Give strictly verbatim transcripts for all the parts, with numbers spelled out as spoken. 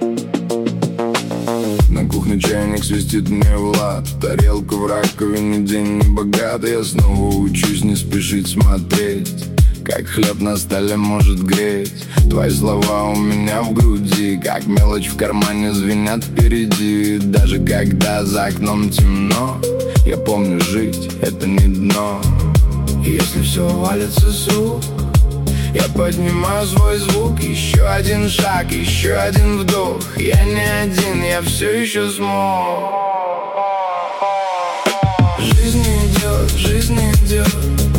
На кухне чайник свистит мне в лад, тарелка в раковине, день не богат. Я снова учусь не спешить смотреть, как хлеб на столе может греть. Твои слова у меня в груди, как мелочь в кармане звенят впереди. Даже когда за окном темно, я помню, жить — это не дно. И если все валится с рук, я поднимаю свой звук. Еще один шаг, еще один вдох. Я не один, я все еще смог. Жизнь идет, жизнь идет,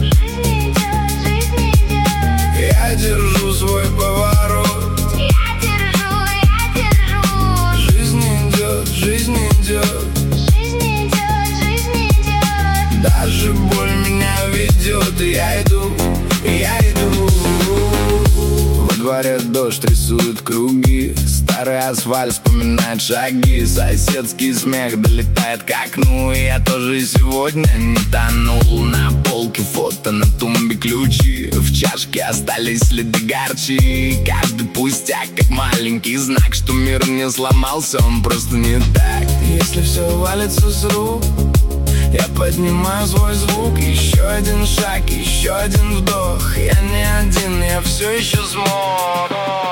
я держу свой поворот. Я держу, я держу. Жизнь идет, жизнь идет, Жизнь идет, жизнь идет. даже боль меня ведет. И я иду, и я иду. Во дворе дождь рисует круги, старый асфальт вспоминает шаги. Соседский смех долетает к окну, и я тоже сегодня не тонул. На полке фото, на тумбе ключи, в чашке остались следы горчи. Каждый пустяк, как маленький знак, что мир не сломался, он просто не так. Если все валится с рук, я поднимаю свой звук. Еще один шаг, еще один вдох. Я не один, я все еще смог.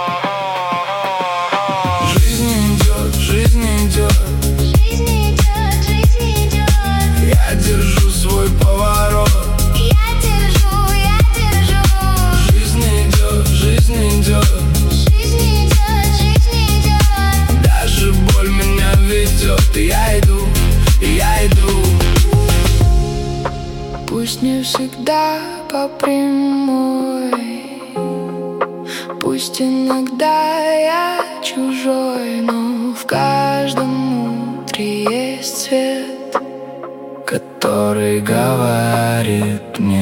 Жизнь идет, жизнь идет, Жизнь идет, жизнь идет. я держу свой поворот. Я держу, я держу. Жизнь идет, жизнь идет, Жизнь идет, жизнь идет. даже боль меня ведет. И я иду, и я иду. Пусть не всегда по прямой, пусть иногда я чужой, но в каждом утре есть свет, Который говорит мне: